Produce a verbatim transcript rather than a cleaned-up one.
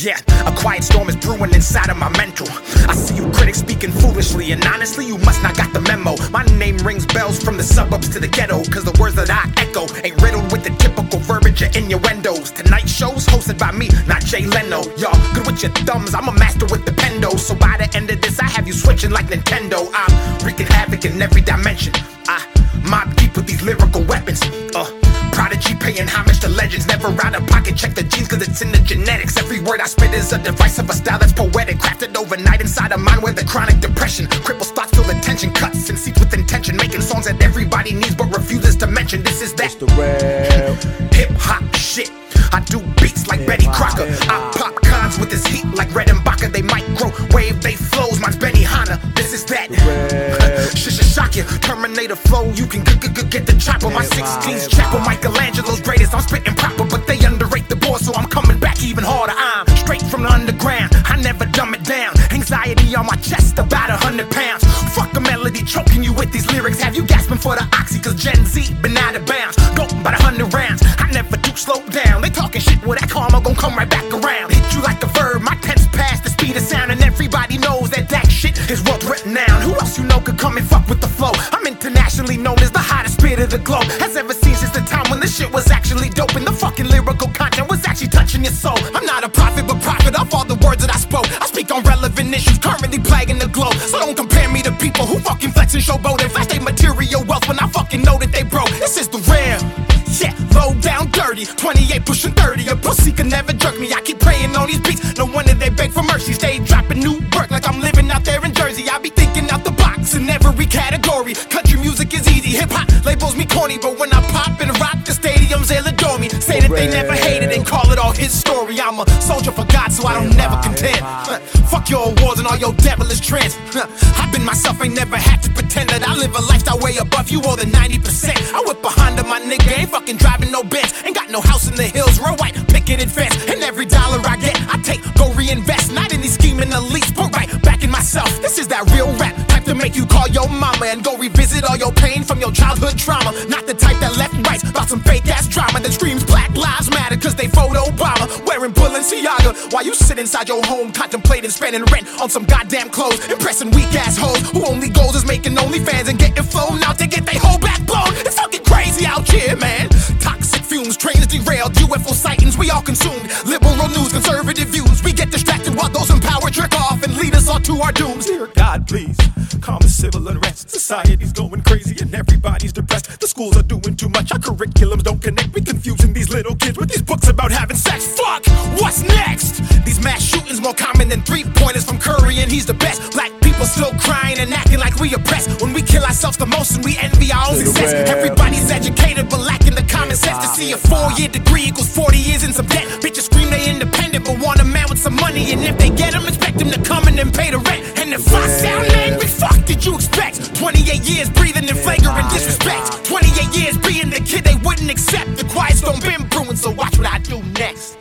Yeah, a quiet storm is brewing inside of my mental. I see you critics speaking foolishly, and honestly, you must not got the memo. My name rings bells from the suburbs to the ghetto, cause the words that I echo ain't riddled with the typical verbiage or innuendos. Tonight show's hosted by me, not Jay Leno. Y'all good with your thumbs, I'm a master with the pendo. So by the end of this, I have you switching like Nintendo. I'm wreaking havoc in every dimension. I mob deep with these lyrical weapons. Uh Prodigy paying homage to legends. Never out of pocket, check the genes cause it's in the genetics. Every word I spit is a device of a style that's poetic, crafted overnight inside a mind with a chronic depression. Cripples thoughts, feel the tension, cuts and seats with intention, making songs that everybody needs but refuses to mention. This is that it's the real hip-hop shit. I do beats like Betty Crocker. I pop cons with this heat like Red and Baca. They microwave, they flows, mine's Benny Hanna. This is that Shisha shock you, Terminator flow. You can get the chopper. My sixteen's chapel, Michelangelo's greatest. I'm spitting proper, but they underrate the board, so I'm coming back even harder. I'm straight from the underground, I never dumb it down. Anxiety on my chest, about a hundred pounds. Fuck a melody, choking you with these lyrics. Have you gasping for the oxy, cause Gen Z been out of bounds. Go about a hundred rounds, I never do slow down. They talking shit, well that karma gon' come right back around. Hit you like a verb, my tense past the speed of sound. And everybody knows that that shit is world renowned. Who else you know could come and fuck with the flow? I'm internationally known as the hottest spit of the globe. Has ever seen since the time when the shit was actually dope and the fucking lyrical content was actually touching your soul. I'm not a prophet, but prophet of all the words that I spoke. I speak on relevant issues currently plaguing the globe. So don't compare me to people who fucking flex and showboat and flash they material wealth when I fucking know that they broke. This is the real, yeah, low down dirty. twenty-eight pushing thirty, a pussy can never jerk me. I keep praying on these beats, no wonder they beg for mercy. Stay dropping new work like I'm living out there in Jersey. I be thinking out the box in every category. Country music is easy, hip-hop labels me corny, but when I pop and rock, the stadiums they'll adore me. Say that they never hated and call it all his story. I'm a soldier for God, so I don't never contend. Fuck your awards and all your devilish trends. I've been myself, ain't never had to pretend that I live a lifestyle way above you more than ninety percent. I whip behind my nigga, ain't fucking driving no Benz. Ain't got no house in the hills, real white picketed fence. And every dollar I get, I take, go reinvest. Not in these scheming elites, put right back in myself. This is that real rap, type to make you call your mama and go revisit all your pain from your childhood trauma. Not the type that left rights about some fake ass drama that screams Black Lives Matter cause they vote Obama. Wearing Balenciaga while you sit inside your home contemplating spending rent on some goddamn clothes. Impressing weak ass hoes who only goals is making OnlyFans and getting flown out to get their whole back blown. It's fucking crazy out here, man. Toxic fumes, trains derailed, U F O sightings we all consumed. Liberal news, conservative views, we get distracted while those in power trick off and lead us all to our dooms. Dear God, please calm the civil unrest. Society's going crazy and everybody's depressed. The schools are doing too much, our curriculums don't connect. We confusing these little kids with these books about having sex. Fuck, what's next? These mass shootings more common than three-pointers from Curry and he's the best. Black people still crying and acting like we oppressed when we kill ourselves the most and we envy our own success. Everybody's educated but lacking the common sense to see a four-year degree equals forty years in some debt. Bitches scream they independent but want a man with some money, and if they get him, expect him to come in and pay the rent. And if I sound angry, fuck did you expect? twenty-eight years breathing in flagrant disrespect. twenty-eight years being the kid they wouldn't accept. The quiet storm been brewing, so watch what I do next.